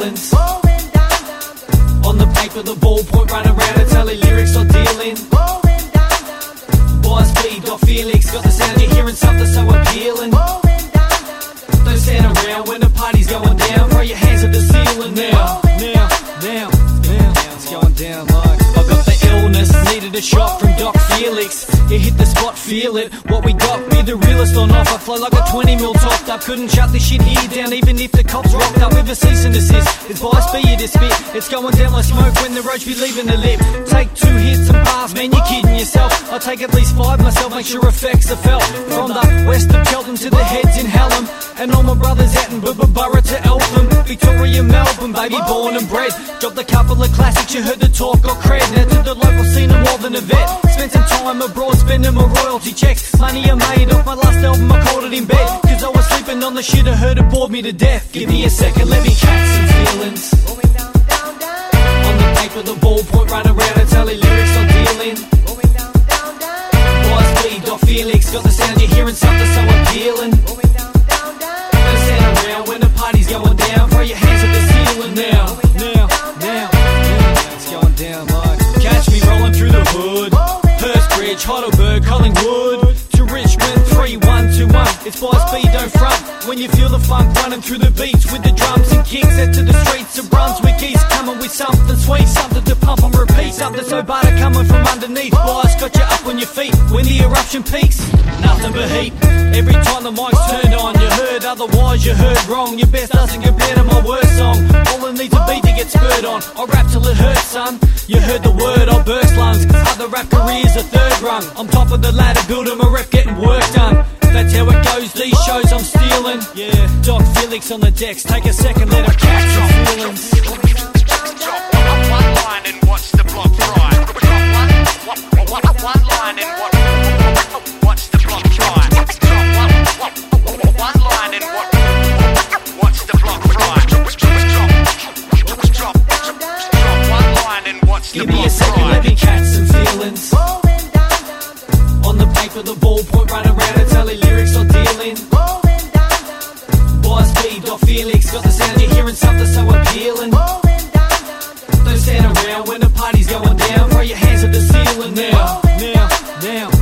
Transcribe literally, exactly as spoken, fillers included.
feelings. On the paper, the ballpoint run around and tell the lyrics are dealing. Boys B, got Felix, got the sound, you're hearing something so appealing. Don't stand around when the party's going down, throw your hands at the ceiling now. Now, now, now, it's going down like I got the illness, needed a shot from Doc Felix. You hit the spot, feel it, what we got, be the realest or not. I flow like a twenty mil topped up, couldn't shut this shit here down even if the cops rocked up with a cease and desist. It's Bias B you to spit, it's going down like smoke when the roach be leaving the lip. Take two hits and pass, man you're kidding yourself. I take at least five myself, make sure effects are felt. From the west of Cheltenham to the heads in Hallam, and all my brothers out in Borough to Eltham, Victoria, Melbourne, baby born and bred. Dropped a couple of classics, you heard the talk, got cred. Now to the local scene, I'm more than a vet. Spent some time abroad, spending my royalty checks. Money I made off my last album, I called it in bed. Cause I was sleeping on the shit I heard, it bored me to death. Give me a second, let me catch some feelings. On the paper, the ballpoint run around and tell the lyrics I'm dealing. Boys B, got Felix, got the sound, you're hearing something so appealing. Don't stand around when the party's going down, throw your hands at the ceiling now. Now, now, now, it's going down like catch me rolling through the hood. Hurstbridge, Heidelberg, Collingwood to Richmond, three one two one. It's Bias B, don't front when you feel the funk running through the beats with the drums and kicks. Head to the streets of Brunswick East, coming with something sweet, something to pump and repeat, something so butter coming from underneath. Bias got you up on your feet when the eruption peaks. Nothing but heat every time the mic's turned on. You heard otherwise, you heard wrong. Your best doesn't compare to my worst song. All it needs a beat to get spurred on. I rap till it hurts, son. You heard the word, I burst lungs. Other rap careers a third rung. I'm top of the ladder, building my rep, getting work done. That's how it goes, these shows I'm stealing. Yeah, Doc Felix on the decks. Take a second, let her catch your feelings. Drop one line and watch the block fry. Drop one, one line and watch, watch the block fry. Drop one, one line and watch, watch the block fry. Drop, drop, drop one line and watch the Give me block a second, fry. let me catch some feelings. On the paper, the ballpoint run around and tell the lyrics are dealing. Boys B, got Felix, got the sound, you're hearing something so appealing. Don't stand around when the party's going down, throw your hands at the ceiling now. Now, now.